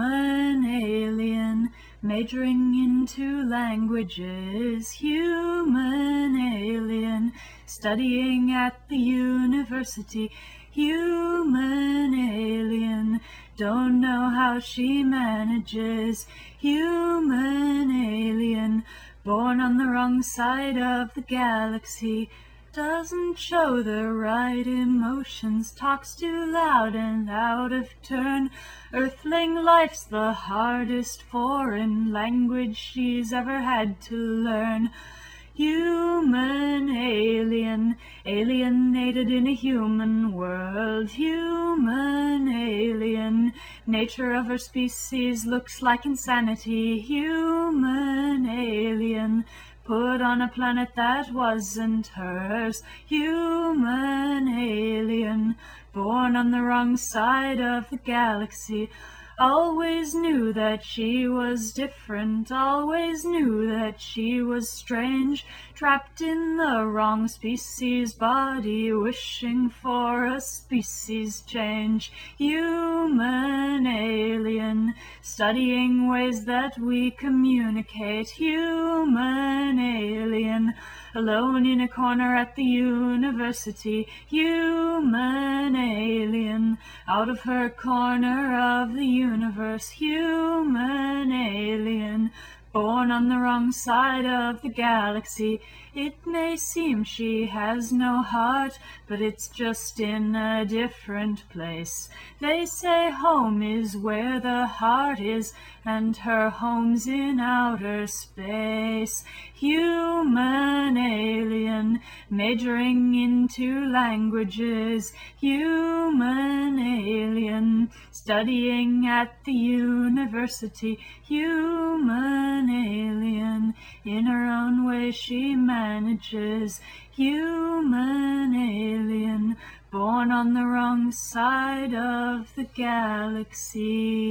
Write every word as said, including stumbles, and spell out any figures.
human alien, majoring into languages. Human alien, studying at the university. Human alien, don't know how she manages. Human alien, born on the wrong side of the galaxy. Doesn't show the right emotions, talks too loud and out of turn. Earthling life's the hardest foreign language she's ever had to learn. Human alien, alienated in a human world. Human alien, nature of her species looks like insanity. Human alien, put on a planet that wasn't hers. Human alien, born on the wrong side of the galaxy. Always knew that she was different, always knew that she was strange, trapped in the wrong species body, wishing for a species change. Human alien, studying ways that we communicate. Human alien, alone in a corner at the university. Human alien, out of her corner of the universe. Human alien, born on the wrong side of the galaxy. It may seem she has no heart, but it's just in a different place. They say home is where the heart is, and her home's in outer space. Human alien, majoring into languages. Human alien, studying at the university. Human alien, in her own way she manages. Human alien, born on the wrong side of the galaxy.